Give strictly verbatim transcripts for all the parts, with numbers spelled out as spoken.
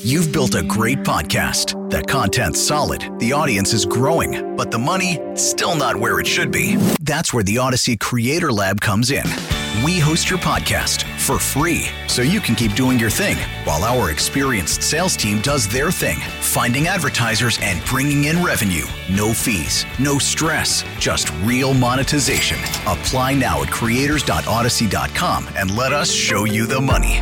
You've built a great podcast. The content's solid, the audience is growing, but the money, still not where it should be. That's where the Odyssey Creator Lab comes in. We host your podcast for free, so you can keep doing your thing, while our experienced sales team does their thing, finding advertisers and bringing in revenue. No fees, no stress, just real monetization. Apply now at creators dot odyssey dot com and let us show you the money.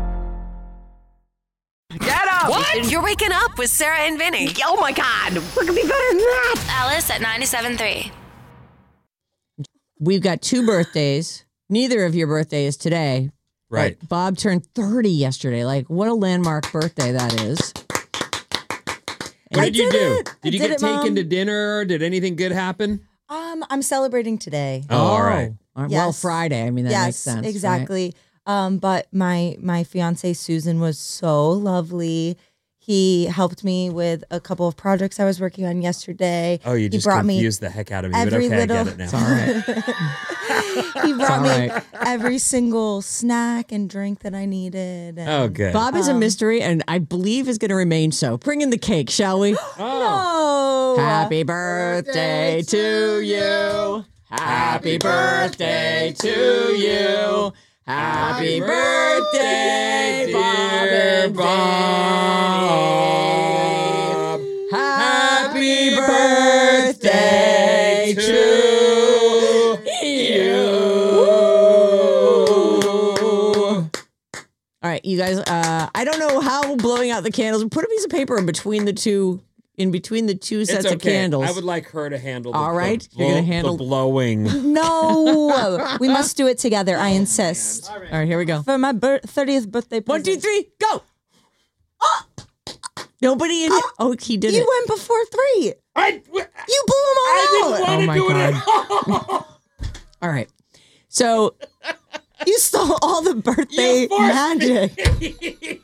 Get up! What? You're waking up with Sarah and Vinny. Oh my God, what could be better than that? Alice at ninety-seven point three. We've got two birthdays. Neither of your birthday is today. Right. But Bob turned thirty yesterday. Like, what a landmark birthday that is. What I did you did do? it. Did you I did get it, taken Mom. to dinner? Did anything good happen? Um, I'm celebrating today. Oh, all right. All right. Yes. Well, Friday. I mean, that yes, makes sense. right? exactly. Um, but my my fiance Susan was so lovely. He helped me with a couple of projects I was working on yesterday. Oh, you he just brought me confused the heck out of me. But every okay, little- I get it now. It's all right. He brought all me right. every single snack and drink that I needed. And Oh, good. Bob is a mystery, and I believe is going to remain so. Bring in the cake, shall we? Oh. No. Happy birthday to you. Happy birthday to you. Happy birthday, Bob and Bob. Vinny. Happy birthday to you. All right, you guys, uh, I don't know how blowing out the candles. Put a piece of paper in between the two, in between the two It's sets okay. of candles. I would like her to handle the, All right. the, You're gonna blow- handle- the blowing. No. We must do it together. I insist. All right, here we go. For my bir- thirtieth birthday One, present. two, three, go. Nobody in here. Oh, he did You it. went before three. I, You blew them all I out. didn't want Oh to my do God. it. All right. So You stole all the birthday You forced magic. me.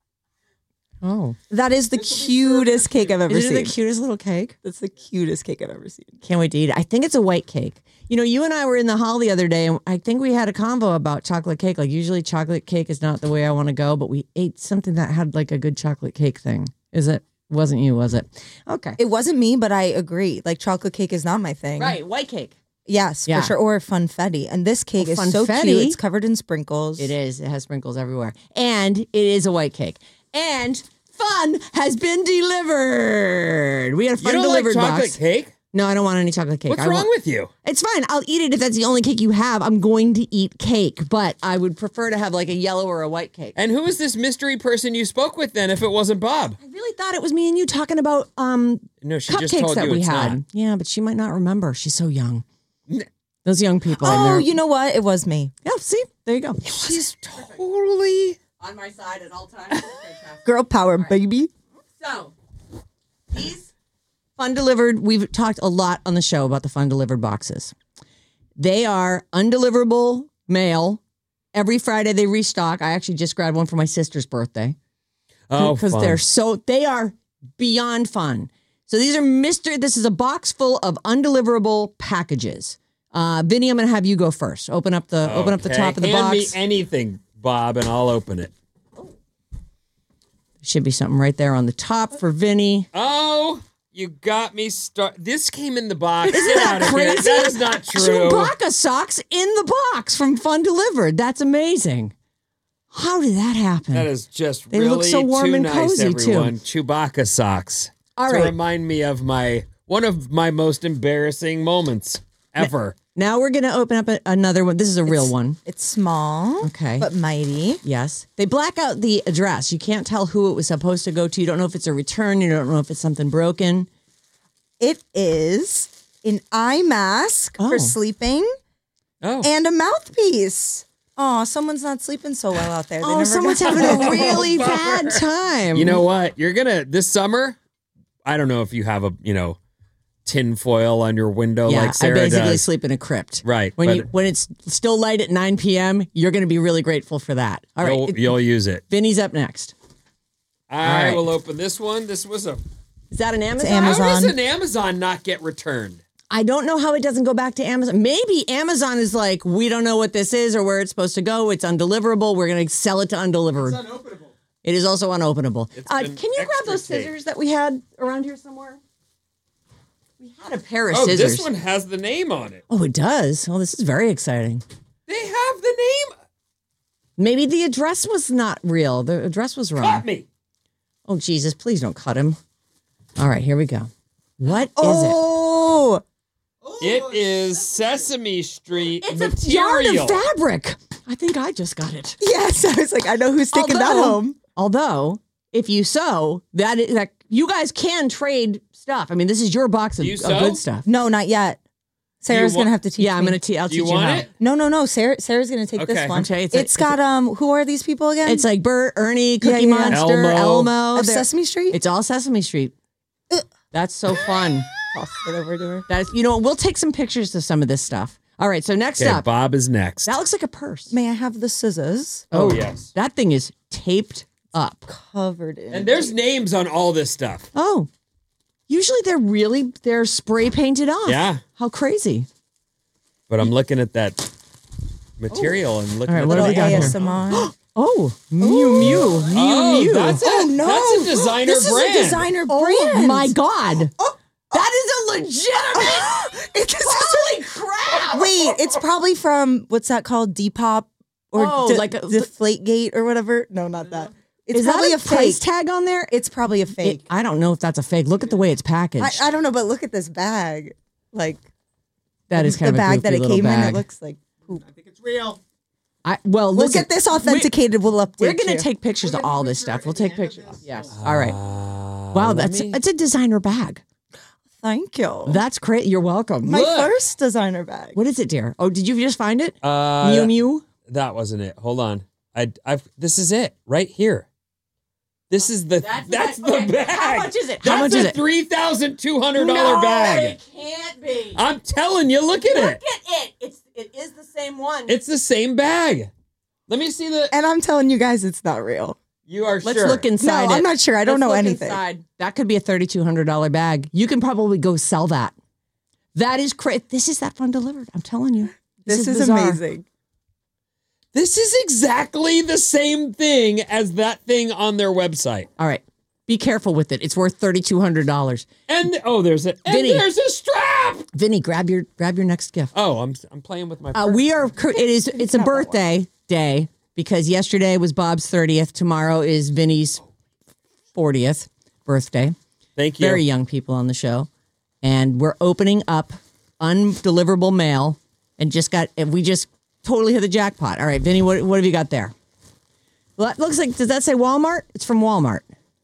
Oh. That is the cutest cake I've ever Isn't seen. it the cutest little cake? That's the cutest cake I've ever seen. Can't wait to eat it. I think it's a white cake. You know, you and I were in the hall the other day, and I think we had a convo about chocolate cake. Like, usually chocolate cake is not the way I want to go, but we ate something that had like a good chocolate cake thing. Is it? Wasn't you, was it? Okay. It wasn't me, but I agree. Like, chocolate cake is not my thing. Right, white cake. Yes, Yeah. for sure. Or funfetti. And this cake Oh, is so funfetti? cute. It's covered in sprinkles. It is. It has sprinkles everywhere. And it is a white cake. And fun has been delivered. We had a You fun don't like delivered chocolate box. cake? No, I don't want any chocolate cake. What's I wrong want- with you? It's fine. I'll eat it if that's the only cake you have. I'm going to eat cake, but I would prefer to have like a yellow or a white cake. And who is this mystery person you spoke with then if it wasn't Bob? I really thought it was me and you talking about um No, she just cupcakes told that you we it's had. not. Yeah, but she might not remember. She's so young. Those young people. in Oh, there. you know what? It was me. Yeah, see? There you go. She's totally... On my side at all times. Girl power, baby. So, these Fun Delivered, we've talked a lot on the show about the Fun Delivered boxes. They are undeliverable mail. Every Friday they restock. I actually just grabbed one for my sister's birthday. Oh, Because fun. they're so, they are beyond fun. So these are Mister This is a box full of undeliverable packages. Uh, Vinny, I'm going to have you go first. Open up the open up the Okay. top of the Hand box. me anything, Bob, and I'll open it. Should be something right there on the top for Vinny. Oh, you got me start. This came in the box. Isn't Get that out of here. crazy? That is not true. Chewbacca socks in the box from Fun Delivered. That's amazing. How did that happen? That is just They really look so warm too and nice, cozy, too. everyone. Chewbacca socks. All to right. remind me of my one of my most embarrassing moments ever. Now we're going to open up a, another one. This is a real one. It's small, Okay. but mighty. Yes. They black out the address. You can't tell who it was supposed to go to. You don't know if it's a return. You don't know if it's something broken. It is an eye mask Oh. for sleeping Oh, and a mouthpiece. Oh, someone's not sleeping so well out there. They Oh, never someone's got- having a really bad time. you know what? You're gonna this summer. I don't know if you have a you know tin foil on your window yeah, like Sarah I basically does. sleep in a crypt. Right, When but- you when it's still light at nine p.m., you're going to be really grateful for that. All right. You'll, it- you'll use it. Vinny's up next. I right. will open this one. This was a. Is that an Amazon? Amazon. How does an Amazon not get returned? I don't know how it doesn't go back to Amazon. Maybe Amazon is like, we don't know what this is or where it's supposed to go. It's undeliverable. We're going to sell it to undelivered. It's unopenable. It is also unopenable. It's Uh, been can you grab extra those tape. scissors that we had around here somewhere? We had a pair of Oh, scissors. this one has the name on it. Oh, it does. Oh, this is very exciting. They have the name. Maybe the address was not real. The address was wrong. Cut me. Oh, Jesus, please don't cut him. All right, here we go. What is Oh, It is Sesame Street it? It's a yard material. of fabric. I think I just got it. yes. I was like, I know who's taking that Although- home. Although, if you sew, that is, that you guys can trade stuff. I mean, this is your box of, Do you of sew? good stuff. No, not yet. Sarah's wa- gonna have to teach Yeah, I'm me. gonna te- I'll Do teach you you want how. it? No, no, no. Sarah, Sarah's gonna take Okay. this one. Okay, it's a- it's got um. Who are these people again? It's like Bert, Ernie, Cookie Yeah, yeah. Monster, Elmo. Elmo. of They're- Sesame Street. It's all Sesame Street. That's so fun. Toss it over to her. That is, you know, we'll take some pictures of some of this stuff. All right, so next Okay, up, Bob is next. that looks like a purse. May I have the scissors? oh, yes. That thing is taped up. Covered in. And there's names on all this stuff. Oh, usually they're really they're spray painted off. Yeah. How crazy. But I'm looking at that material and looking All right, at what the do we got label. here? A S M R. Oh, Mew Mew, Mew Oh, Mew. that's a, Oh, no. that's a designer this brand. is a designer Oh brand. my God. That is a legitimate. It's Holy crap. Wait, it's probably from what's that called? Depop or Oh, De- like a- Deflategate or whatever? No, not that. It's Is probably that a, a price fake. tag on there? It's probably a It- fake. I don't know if that's a fake. Look at the way it's packaged. I, I don't know, but look at this bag. Like that is kind the of a bag goofy that it little came bag. in. It looks like poop. I, well, We'll listen, get this authenticated. we'll update. We're going you. to take pictures of all this stuff. We'll take pictures. Yes. All right. Uh, Wow, let that's me- it's a designer bag. Thank you. That's great. You're welcome. My Look. first designer bag. What is it, dear? Oh, did you just find it? uh, Mew Mew. That wasn't it. Hold on. I, I've. This is it right here. This is the. That's, the okay. bag. How much is it? That's How much a is it? Three thousand two hundred dollar bag. can't be. I'm telling you. Look at it. at it. It's it is the same one. It's the same bag. Let me see the. And I'm telling you guys, it's not real. You are Let's sure. look inside no, it. I'm not sure. I don't Let's know look anything. inside. That could be a thirty-two hundred dollars bag. You can probably go sell that. That is crazy. This is that fun delivered. I'm telling you. This, is, bizarre. amazing. This is exactly the same thing as that thing on their website. All right. Be careful with it. It's worth thirty-two hundred dollars. And oh, there's a and Vinny. there's a strap. Vinny, grab your grab your next gift. Oh, I'm I'm playing with my. Uh, purse. we are. cr- It is. It's a birthday day because yesterday was Bob's thirtieth. Tomorrow is Vinny's fortieth birthday. Thank you. Very young people on the show, and we're opening up undeliverable mail, and just got. And we just totally hit the jackpot. All right, Vinny, what what have you got there? Well, it looks like. Does that say Walmart? It's from Walmart.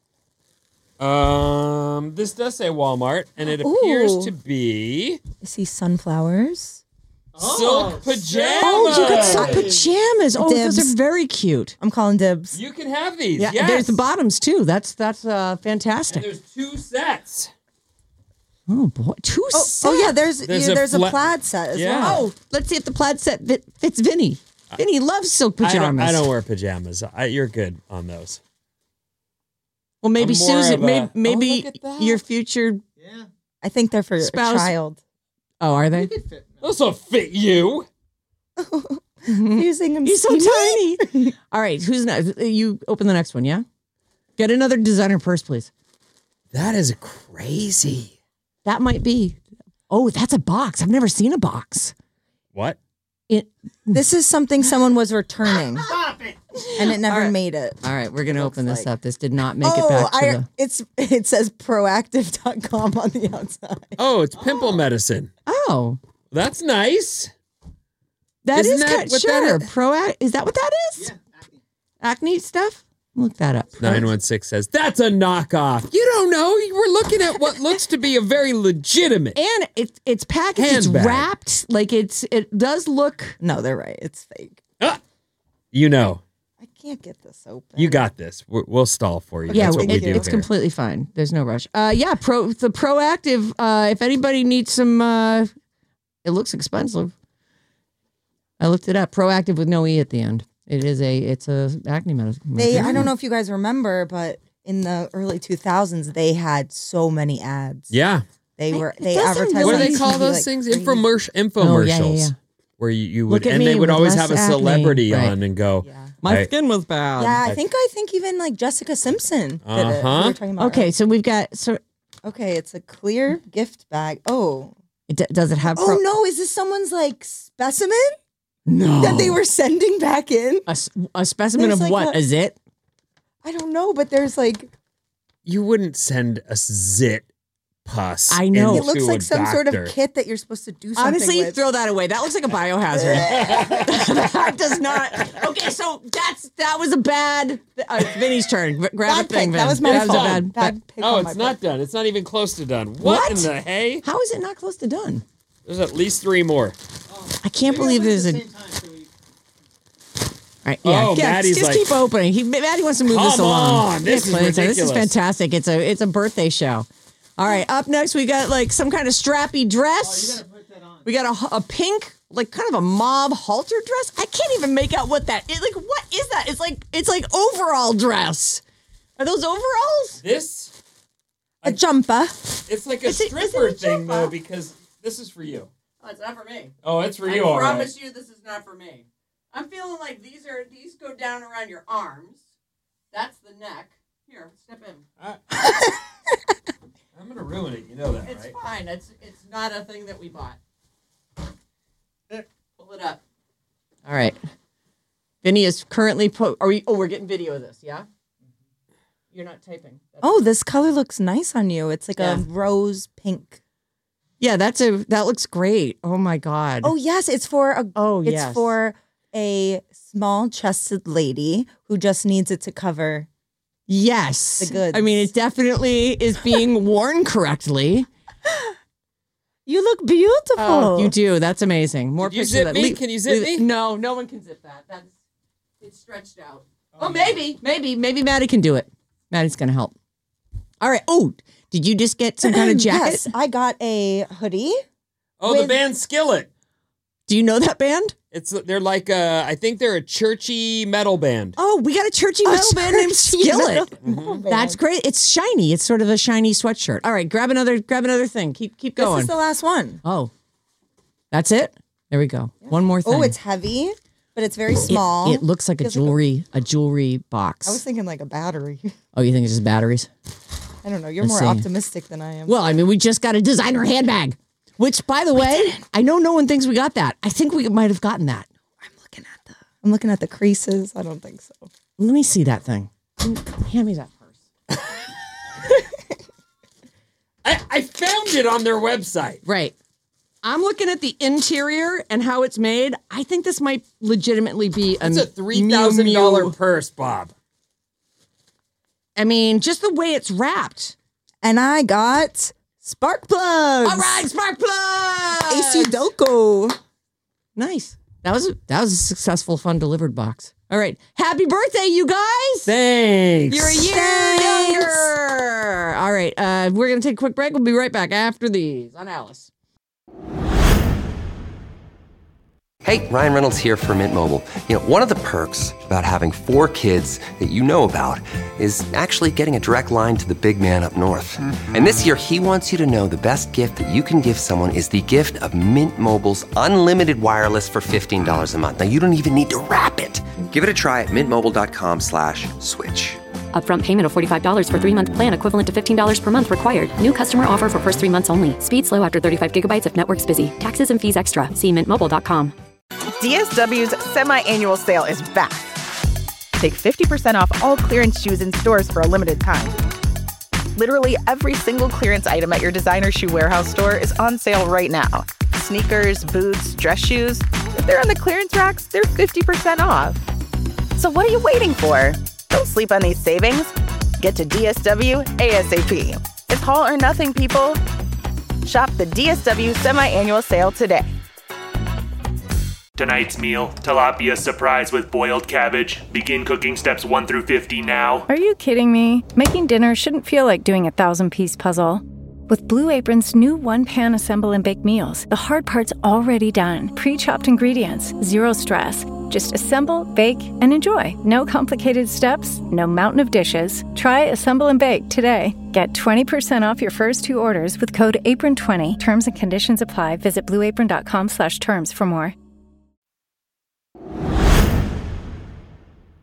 Um, this does say Walmart, and it appears Ooh. to be I see sunflowers. silk pajamas. Oh, you got some pajamas. Oh, those Dibs. are very cute. I'm calling dibs. You can have these. Yeah, yes. there's the bottoms too. That's that's uh, And fantastic. there's two sets. Oh boy, two Oh, sets. oh yeah, there's There's there's, a yeah, there's a, fla- plaid set as Yeah. well. Oh, let's see if the plaid set fit, fits Vinny. Vinny loves silk I don't, pajamas. I don't wear pajamas. I, you're good on those. Well, maybe I'm more Susan. of a- Maybe, maybe Oh, look at that. your future. I think they're for Spouse- a child. Oh, are they? Those will fit you. Using them He's so tiny. All right, who's next? You open the next one, yeah? Get another designer purse, please. That is crazy. That might be. Oh, that's a box. I've never seen a box. What? It, This is something someone was returning. Stop it. And it never made it. all right, we're gonna open this like- up. This did not make it Oh, back to I the. it's it says proactive dot com on the outside. Oh, it's pimple medicine. Oh, That's nice. that Isn't is that kind what that sure. is? Pro. Is that what that is? Yeah, acne stuff. Look that up. nine one six says, that's a knockoff. You don't know. We're looking at what looks to be a very legitimate. And it's it's packaged. It's Handbag. wrapped. Like it's it does look. No, they're right. It's fake. Ah, you know, I can't get this open. you got this. We're, we'll stall for you. Yeah, That's what we it- do it's here. completely fine. There's no rush. Uh, yeah, pro the proactive. Uh, if anybody needs some, uh, it looks expensive. I looked it up. Proactive with no e at the end. It is a. It's a acne medicine. They I don't know if you guys remember, but in the early two thousands they had so many ads. Yeah. They were It they doesn't advertised What do on they call T V those like things? crazy. Infomercial, Oh, infomercials. yeah, yeah, yeah. Where you, you would, Look at and they me would with always less have a acne. celebrity Right. on and go, Yeah. My I- skin was bad. Yeah, I think I think even like Jessica Simpson did it. Uh-huh. We were talking about Okay, earlier. so we've got. So Okay, it's a clear gift bag. Oh. it d- does it have? Oh pro- no, is this someone's like specimen no. that they were sending back in? a, s- a specimen There's of like what? a- A zit? I don't know, but there's like You wouldn't send a zit pus. I know. it looks into like a some sort of doctor. kit that you're supposed to do something Honestly, with. throw that away. That looks like a biohazard. That does not. Okay, so that's that was a bad. Uh, it's Vinny's turn. G- Grab Bad a thing, pick. That Vin. was my That was a fault. bad- Bad pick Oh, on my it's not part. done. It's not even close to done. What, What? in the hay? How is it not close to done? There's at least three more. I can't believe there's a. All right, yeah, Oh, yeah, Maddie's just like, keep opening. He, Maddie wants to move this "Come along. on, this is This is ridiculous." fantastic. It's a it's a birthday show. All right, up next we got like some kind of strappy dress. We got a, a pink, like kind of a mauve halter dress. I can't even make out what that is. Like, what is that? It's like it's like overall dress. Are those overalls? This, A jumper. it's like a Is it- is it a stripper thing, jumper? though, because this is for you. Oh, it's not for me. Oh, it's for you, all right. you, this is not for me. I'm feeling like these are these go down around your arms. That's the neck. Here, step in. I'm going to ruin it. You know that, It's right? fine. It's it's not a thing that we bought. Pull it up. All right. Vinny is currently po- are we oh we're getting video of this, yeah? You're not typing. That's- Oh, this color looks nice on you. It's like Yeah. a rose pink. yeah, that's a that looks great. Oh my god. Oh yes, it's for a Oh, it's yes. for a small chested lady who just needs it to cover. yes. The goods. I mean, it definitely is being worn correctly. You look beautiful. Oh, you do. That's amazing. More Did you pictures zip of that. me? Le- Can you zip leave- me? No, no one can zip that. That's it's stretched out. Oh, maybe, maybe, maybe Maddie can do it. Maddie's gonna help. All right. Oh, did you just get some kind of jacket? Yes, I got a hoodie. Oh, the With- band Skillet. Do you know that band? It's They're like, a, I think they're a churchy metal band. Oh, we got a churchy A metal band named churchy Skillet. metal band. That's great. It's shiny. It's sort of a shiny sweatshirt. All right, grab another. Grab another thing. Keep keep This going. is the last one. oh, that's it. There we go. One more thing. Oh, it's heavy, but it's very It- small. It, looks like a Feels like a- jewelry a jewelry box. I was thinking like a battery. oh, you think it's just batteries? I don't know. You're Let's more see. optimistic than I am. Well, I mean, we just got a designer handbag, which, by the way, I know no one thinks we got that. I think we might have gotten that. I'm looking at the. I'm looking at the creases. I don't think so. Let me see that thing. Hand me that purse. I, I found it on their website. Right. I'm looking at the interior and how it's made. I think this might legitimately be a It's a three thousand dollars Miu Miu. purse, Bob. I mean, just the way it's wrapped. And I got spark plugs. All right, spark plug. A C Doko. Nice. That was a, that was a successful, fun delivered box. All right. Happy birthday, you guys. Thanks. You're a year Thanks. younger. All right. Uh, we're going to take a quick break. We'll be right back after these on Alice. Hey, Ryan Reynolds here for Mint Mobile. You know, one of the perks about having four kids that you know about is actually getting a direct line to the big man up north. And this year, he wants you to know the best gift that you can give someone is the gift of Mint Mobile's unlimited wireless for fifteen dollars a month. Now, you don't even need to wrap it. Give it a try at mintmobile.com slash switch. Upfront payment of forty-five dollars for three-month plan equivalent to fifteen dollars per month required. New customer offer for first three months only. Speed slow after thirty-five gigabytes if network's busy. Taxes and fees extra. See mint mobile dot com. D S W's semi-annual sale is back. Take fifty percent off all clearance shoes in stores for a limited time. Literally every single clearance item at your designer shoe warehouse store is on sale right now. Sneakers, boots, dress shoes. If they're on the clearance racks, they're fifty percent off. So what are you waiting for? Don't sleep on these savings. Get to D S W ASAP. It's haul or nothing, people. Shop the D S W semi-annual sale today. Tonight's meal, tilapia surprise with boiled cabbage. Begin cooking steps one through fifty now. Are you kidding me? Making dinner shouldn't feel like doing a thousand-piece puzzle. With Blue Apron's new one-pan assemble and bake meals, the hard part's already done. Pre-chopped ingredients, zero stress. Just assemble, bake, and enjoy. No complicated steps, no mountain of dishes. Try Assemble and Bake today. Get twenty percent off your first two orders with code apron twenty. Terms and conditions apply. Visit blueapron.com slash terms for more.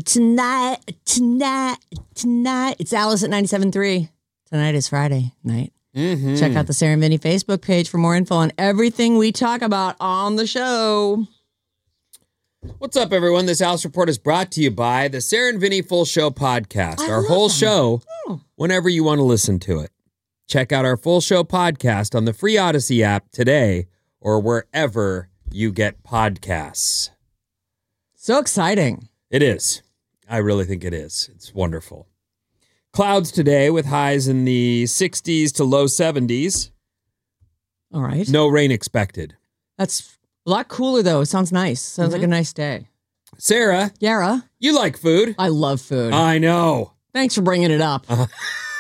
tonight, tonight, tonight. It's Alice at ninety-seven point three. Tonight is Friday night. Mm-hmm. Check out the Sarah and Vinny Facebook page for more info on everything we talk about on the show. What's up, everyone? This Alice Report is brought to you by the Sarah and Vinny Full Show podcast. I Our love whole them. show, Oh. whenever you want to listen to it. Check out our Full Show podcast on the free Odyssey app today or wherever you get podcasts. So exciting. It is. I really think it is. It's wonderful. Clouds today with highs in the sixties to low seventies. All right. No rain expected. That's a lot cooler, though. It sounds nice. Sounds Mm-hmm. like a nice day. Sarah, Yara, you like food. I love food. I know. Thanks for bringing it up. Uh,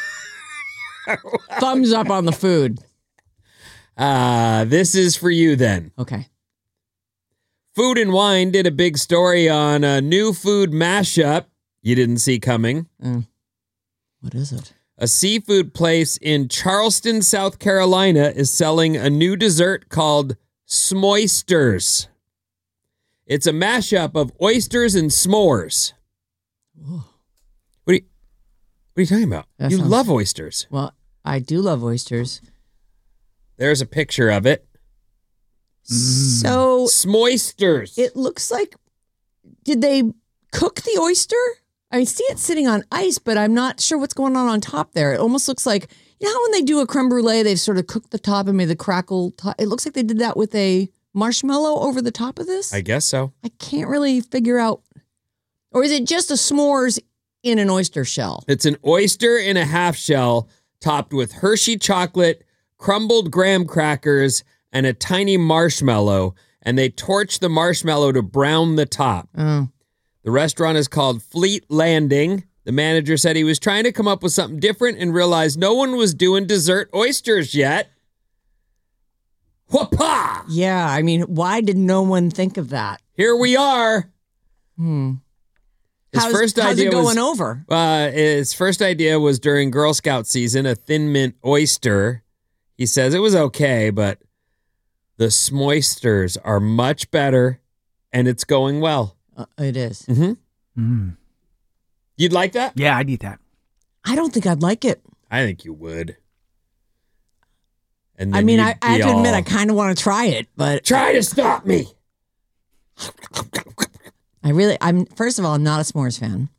Thumbs up on the food. uh, this is for you then. Okay. Food and Wine did a big story on a new food mashup you didn't see coming. Mm. What is it? A seafood place in Charleston, South Carolina is selling a new dessert called Smoisters. It's a mashup of oysters and s'mores. Whoa. What are you, what are you talking about? That you sounds- love oysters. Well, I do love oysters. There's a picture of it. So Smoisters. it looks like, did they cook the oyster? I see it sitting on ice, but I'm not sure what's going on on top there. It almost looks like, you know how when they do a creme brulee, they've sort of cooked the top and made the crackle top. It looks like they did that with a marshmallow over the top of this. I guess so. I can't really figure out. Or is it just a s'mores in an oyster shell? It's an oyster in a half shell topped with Hershey chocolate, crumbled graham crackers, and a tiny marshmallow. And they torch the marshmallow to brown the top. Oh. The restaurant is called Fleet Landing. The manager said he was trying to come up with something different and realized no one was doing dessert oysters yet. Whoop-ha! Yeah, I mean, why did no one think of that? Here we are. Hmm. His how's, first how's idea it going was, over? Uh, his first idea was during Girl Scout season, a Thin Mint oyster. He says it was okay, but the Smoisters are much better, and it's going well. Uh, it is. Mm-hmm. Mm. You'd like that? Yeah, I'd eat that. I don't think I'd like it. I think you would. And I then mean, you'd I, I have be to admit, all, I kind of want to try it, but try to stop me. I really, I'm, first of all, I'm not a s'mores fan.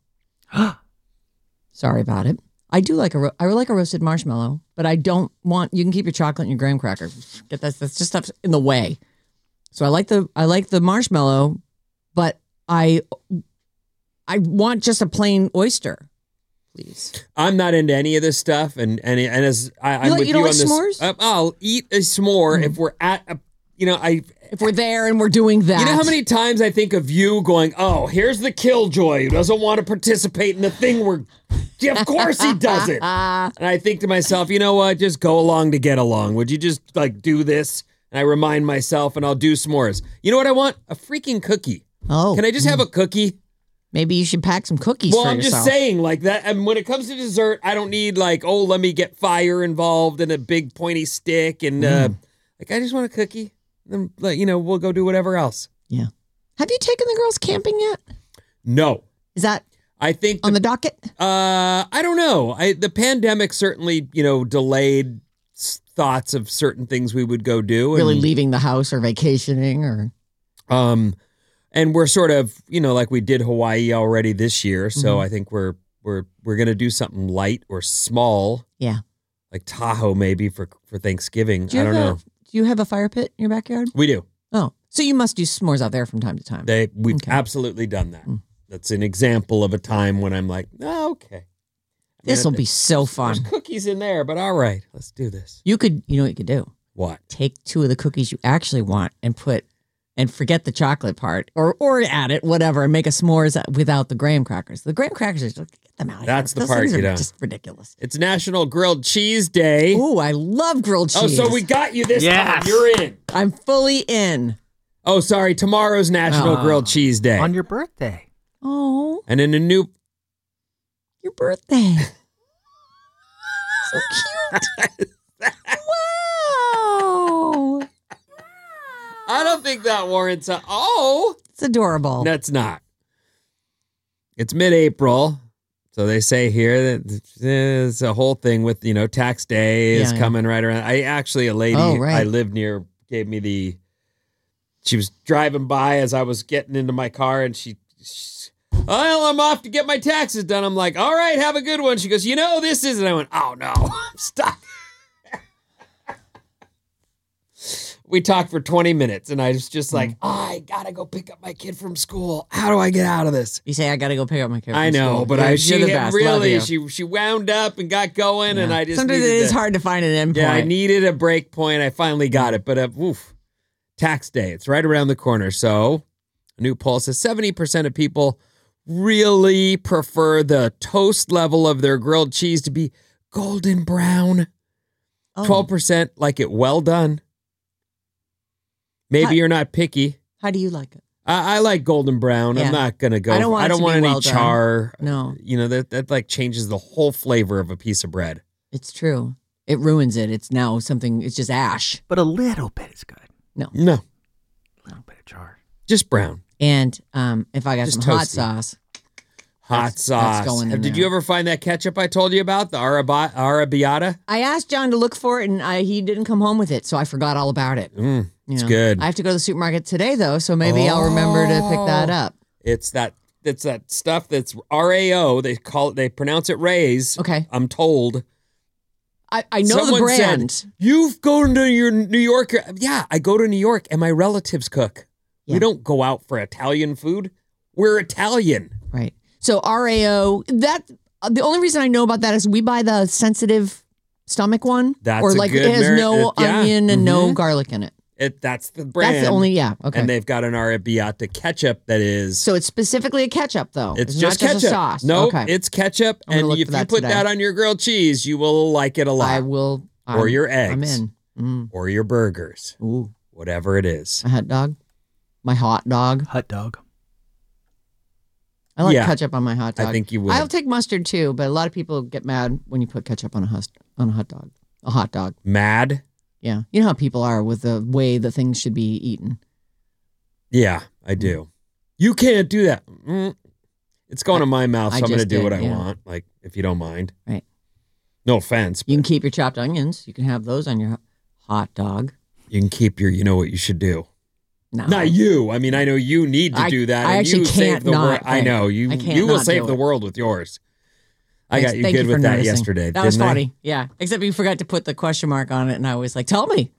Sorry about it. I do like a, ro- I like a roasted marshmallow, but I don't want, you can keep your chocolate and your graham cracker. Get that, that's just stuff in the way. So I like the, I like the marshmallow, but I, I want just a plain oyster, please. I'm not into any of this stuff, and and, and as I, I'm like- with you you, don't on like this, s'mores? uh, I'll eat a s'more if we're at a, you know, I. If we're there and we're doing that. You know how many times I think of you going, oh, here's the killjoy who doesn't want to participate in the thing where, yeah, of course he doesn't. And I think to myself, you know what? Just go along to get along. Would you just like do this? And I remind myself and I'll do s'mores. You know what I want? A freaking cookie. Oh. Can I just have a cookie? Maybe you should pack some cookies Well, for I'm yourself. just saying like that. And when it comes to dessert, I don't need like, oh, let me get fire involved and a big pointy stick. And uh, like, I just want a cookie. Then, like, you know, we'll go do whatever else. Yeah. Have you taken the girls camping yet? No. Is that I think on the docket? Uh, I don't know. I the pandemic certainly, you know, delayed s- thoughts of certain things we would go do. Really and, leaving the house or vacationing or Um, and we're sort of, you know, like we did Hawaii already this year. So Mhm. I think we're we're we're gonna do something light or small, yeah. like Tahoe maybe for for Thanksgiving. Do you I don't have a- know. Do you have a fire pit in your backyard? We do. Oh, so you must do s'mores out there from time to time. They we've Okay. absolutely done that. Mm. That's an example of a time when I'm like, oh, okay. I mean, This will it- be so fun. There's cookies in there, but all right, let's do this. You could, you know what you could do? What? Take two of the cookies you actually want and put, and forget the chocolate part, or or add it, whatever, and make a s'mores without the graham crackers. The graham crackers, are just, get them out of That's here. the Those part things you are don't. just ridiculous. It's National Grilled Cheese Day. Oh, I love grilled Oh, cheese. so we got you this Yes. time. You're in. I'm fully in. Oh, sorry. Tomorrow's National Oh. Grilled Cheese Day. On your birthday. Oh, and in a new. your birthday. So cute. Wow. I don't think that warrants a. Oh, It's adorable. that's not. it's mid-April. So they say here that there's a whole thing with, you know, tax day is Yeah, yeah. coming right around. I actually, a lady Oh, right. I lived near gave me the, she was driving by as I was getting into my car and she, she well, I'm off to get my taxes done. I'm like, all right, have a good one. She goes, you know, this is, and I went, oh no, stop. We talked for twenty minutes and I was just like, oh, I gotta go pick up my kid from school. How do I get out of this? You say I got to go pick up my kid. From I know, school. but You're- I you're she the had best. Love really you. she she wound up and got going, and Yeah. I just Sometimes it needed is to- hard to find an end Yeah, I point. needed a break point. I finally got it, but uh, oof, tax day. It's right around the corner. So a new poll says seventy percent of people really prefer the toast level of their grilled cheese to be golden brown. Oh. Twelve percent like it well done. Maybe How- you're not picky. How do you like it? I, I like golden brown. Yeah. I'm not gonna go. I don't want I it don't to want be any well done. char. No. You know that that like changes the whole flavor of a piece of bread. It's true. It ruins it. It's now something, it's just ash. But a little bit is good. No. No, A little bit of char. just brown. And um, if I got Just some hot toasty. sauce, Hot That's- sauce. that's going in Did there. you ever find that ketchup I told you about, the Araba- Arabiata? I asked John to look for it and I, he didn't come home with it. So I forgot all about it. Mm, You it's know. good. I have to go to the supermarket today though. So maybe I'll remember to pick that up. It's that it's that stuff that's R A O. They call it. They pronounce it Rays. Okay. I'm told. I, I know Someone the brand. Said, You've gone to your New York. Yeah, I go to New York and my relatives cook. Yeah. We don't go out for Italian food. We're Italian. Right. So R A O, that the only reason I know about that is we buy the sensitive stomach one. That's or a like good it has merit- no it- yeah. onion and no Mhm. garlic in it. It that's the brand. That's the only yeah. Okay. And they've got an Arabiata ketchup that is. So it's specifically a ketchup though. It's, It's, just not ketchup. just a sauce. No, okay. it's ketchup, I'm gonna and look if for you that put today. that on your grilled cheese, you will like it a lot. I will. Or I'm- your eggs. I'm in. Mm. Or your burgers, Ooh, whatever it is. a hot dog. My hot dog. Hot dog. I like Yeah. ketchup on my hot dog. I think you would. I'll take mustard too, but a lot of people get mad when you put ketchup on a hus- on a hot dog. A hot dog. Mad? Yeah, you know how people are with the way that things should be eaten. Yeah, I do. You can't do that. Mm. It's going I- in my mouth, so I I'm going to just do did, what I yeah. want. Like, if you don't mind. Right. No offense. You But can keep your chopped onions. You can have those on your hot dog. you can keep your, you know what you should do. No. Not you. I mean, I know you need to I- do that. I and actually you save can't the world. not, I right. know. You I can't you will not save do the it. world with yours. I Thanks- got you thank good for with that noticing. yesterday. That was didn't I? funny. Yeah. Except you forgot to put the question mark on it, and I was like, "Tell me."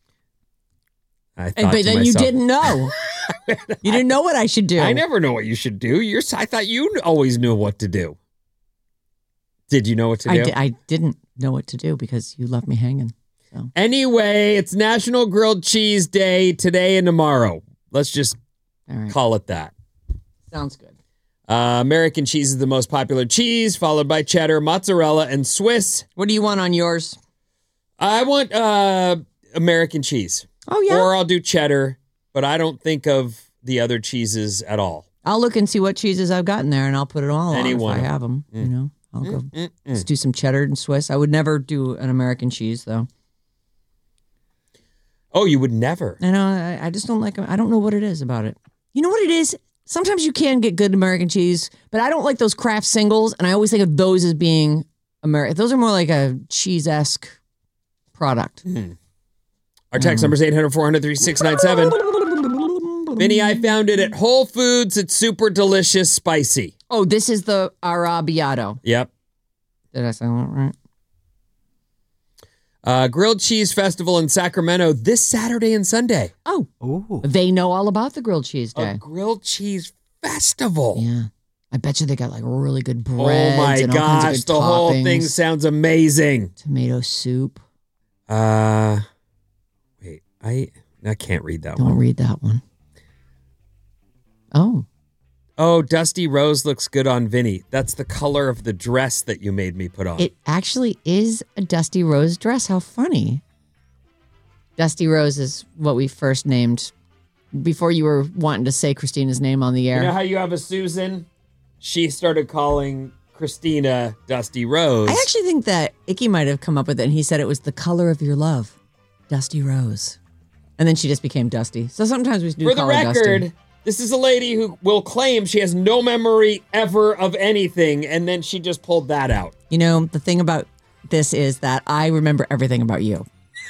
I And, thought but to then you myself, didn't know. You didn't know what I should do. I never know what you should do. You're. I thought you always knew what to do. Did you know what to I, do? di- I didn't know what to do because you left me hanging. So Anyway, it's National Grilled Cheese Day today and tomorrow. Let's just all right, call it that. sounds good. Uh, American cheese is the most popular cheese, followed by cheddar, mozzarella, and Swiss. What do you want on yours? I want uh, American cheese. Oh yeah, Or I'll do cheddar, but I don't think of the other cheeses at all. I'll look and see what cheeses I've got in there, and I'll put it all Any on if one I of have them. You know, I'll go. Mm-mm. Let's do some cheddar and Swiss. I would never do an American cheese though. Oh, you would never. I know. I, I just don't like. I don't know what it is about it. You know what it is? Sometimes you can get good American cheese, but I don't like those Kraft singles, and I always think of those as being American. Those are more like a cheese-esque product. Our text number is eight hundred, four hundred, three six nine seven. Vinny, I found it at Whole Foods. It's super delicious, spicy. Oh, this is the Arabiato. Yep. Did I say that right? Uh, Grilled Cheese Festival in Sacramento this Saturday and Sunday. Oh, Ooh. they know all about the grilled cheese day. A grilled cheese festival. Yeah. I bet you they got like really good Oh breads my and all kinds gosh, of good the whole toppings. thing sounds amazing. Tomato soup. Uh, wait, I I can't read that Don't one. read that one. Oh. Oh, Dusty Rose looks good on Vinny. That's the color of the dress that you made me put on. It actually is a Dusty Rose dress. How funny. Dusty Rose is what we first named before you were wanting to say Christina's name on the air. You know how you have a Susan? She started calling Christina Dusty Rose. I actually think that Icky might have come up with it, and he said it was the color of your love, Dusty Rose. And then she just became Dusty. So sometimes we do For the call her record, Dusty. This is a lady who will claim she has no memory ever of anything, and then she just pulled that out. You know, the thing about this is that I remember everything about you.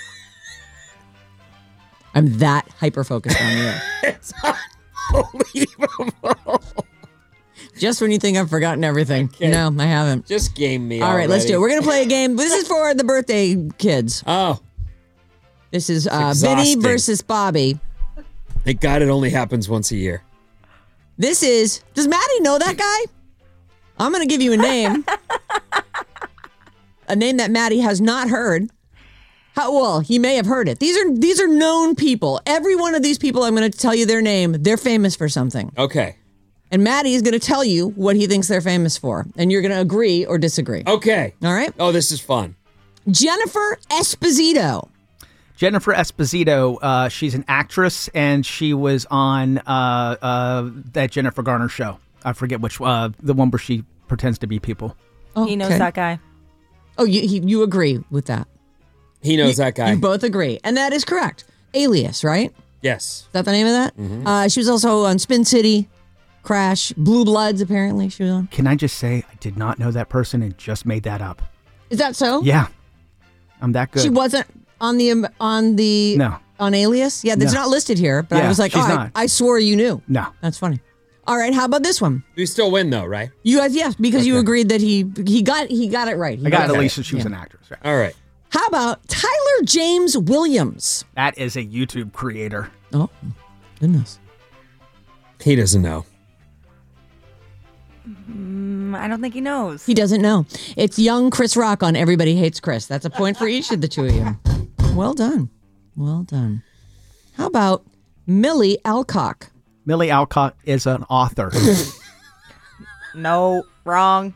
I'm that hyper-focused on you. It's unbelievable. Just when you think I've forgotten everything. Okay. No, I haven't. Just game me All right, already. let's do it. We're going to play a game. This is for the birthday kids. Oh. This is uh, Vinny exhausting. versus Bobby. Thank God it only happens once a year. This is, does Maddie know that guy? I'm going to give you a name. A name that Maddie has not heard. How, well, he may have heard it. These are these are known people. Every one of these people, I'm going to tell you their name. They're famous for something. Okay. And Maddie is going to tell you what he thinks they're famous for. And you're going to agree or disagree. Okay. All right? Oh, this is fun. Jennifer Esposito. Jennifer Esposito, uh, she's an actress, and she was on uh, uh, that Jennifer Garner show. I forget which, uh, the one where she pretends to be people. He knows Okay. that guy. Oh, you he, you agree with that? He knows You- that guy. You both agree. And that is correct. Alias, right? Yes. Is that the name of that? Mhm. Uh, she was also on Spin City, Crash, Blue Bloods, apparently she was on. Can I just say, I did not know that person and just made that up. Is that so? Yeah. I'm that good. She wasn't on the, um, on the, No. on Alias? Yeah, that's No. not listed here, but I Yeah, was like, she's oh, I- not. I, swore you knew. No. That's funny. All right, how about this one? You still win, though, right? You guys, yes, because you Okay. agreed that he he got he got it right. He I got it it at least she was Yeah. an actress. Right? All right. How about Tyler James Williams? That is a YouTube creator. Oh, goodness. He doesn't know. Mm, I don't think he knows. He doesn't know. It's young Chris Rock on Everybody Hates Chris. That's a point for each of the two of you. Well done. Well done. How about Millie Alcock? Millie Alcock is an author. No, wrong.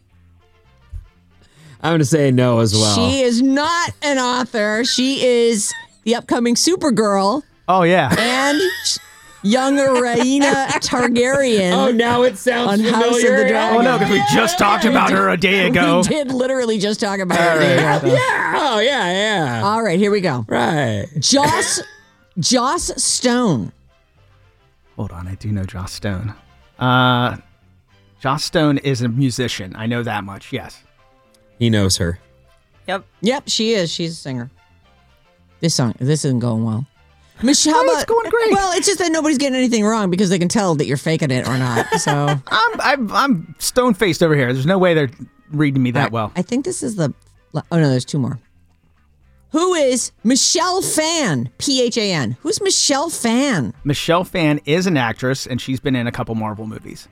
I'm going to say no as well. She is not an author. She is the upcoming Supergirl Oh, yeah. and young Rhaenyra Targaryen. Oh, now it sounds on familiar. House of the Dragon. Oh, no, because we just talked about her a day ago. We did literally just talk about her. There you go. Yeah. Oh, yeah, yeah. All right, here we go. Right. Joss Joss Stone. Hold on, I do know Joss Stone. Uh, Joss Stone is a musician. I know that much, yes. He knows her. Yep. Yep, she is. She's a singer. This song, this isn't going well. Michelle, how Oh, about, it's going great. Well, it's just that nobody's getting anything wrong because they can tell that you're faking it or not. So I'm I'm, I'm stone-faced over here. There's no way they're reading me that well. I think this is the. Oh no, there's two more. Who is Michelle Phan? P H A N. Who's Michelle Phan? Michelle Phan is an actress, and she's been in a couple Marvel movies.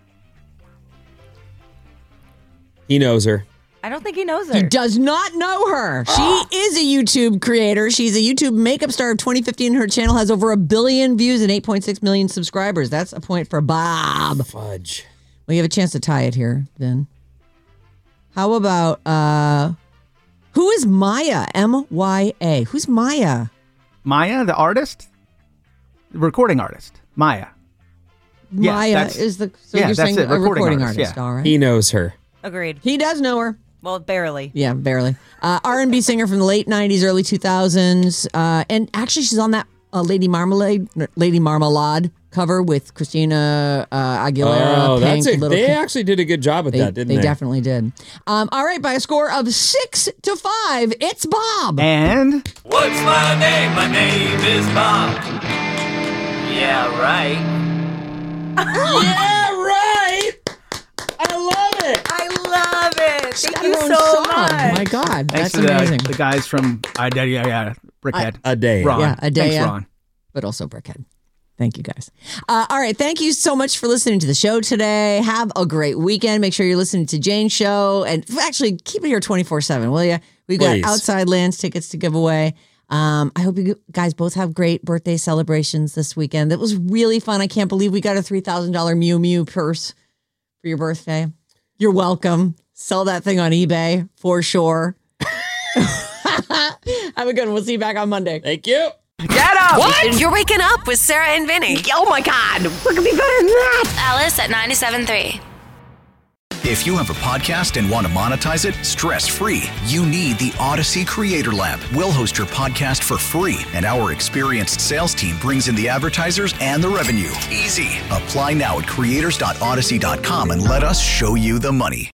He knows her. I don't think he knows her. He does not know her. She is a YouTube creator. She's a YouTube makeup star of twenty fifteen. Her channel has over a billion views and eight point six million subscribers. That's a point for Bob. Fudge. Well, you have a chance to tie it here, then. How about, uh, who is Maya? M Y A. Who's Maya? Maya, the artist? The recording artist. Maya. Yeah, Maya that's- is the, so yeah, you're that's saying it, a recording recording artist, artist, yeah. all right. He knows her. Agreed. He does know her. Well, barely. Yeah, barely. Uh, R and B singer from the late nineties, early two thousands. Uh, and actually, she's on that uh, Lady Marmalade Lady Marmalade cover with Christina uh, Aguilera. Oh, Pink, that's it. Little They Kim. actually did a good job with They, that, didn't they they? definitely did. Um, all right, by a score of six to five, it's Bob. And What's my name? My name is Bob. Yeah, right. Yeah, right. I love it. I love it. She Thank got you her own so song. much. My God, thanks that's to the, amazing. the guys from I yeah, yeah, yeah, Brickhead. A day. Ron. Yeah, a day. Thanks, Ron. But also Brickhead. Thank you, guys. Uh, all right. Thank you so much for listening to the show today. Have a great weekend. Make sure you're listening to Jane's show. And actually, keep it here twenty-four seven, will you? We've got Please. Outside Lands tickets to give away. Um, I hope you guys both have great birthday celebrations this weekend. That was really fun. I can't believe we got a three thousand dollars Mew Mew purse for your birthday. You're welcome. Sell that thing on eBay for sure. Have a good one. We'll see you back on Monday. Thank you. Get up! What? You're waking up with Sarah and Vinny. Oh my God. What could be better than that? Alice at ninety-seven point three. If you have a podcast and want to monetize it stress-free, you need the Odyssey Creator Lab. We'll host your podcast for free, and our experienced sales team brings in the advertisers and the revenue. Easy. Apply now at creators dot odyssey dot com and let us show you the money.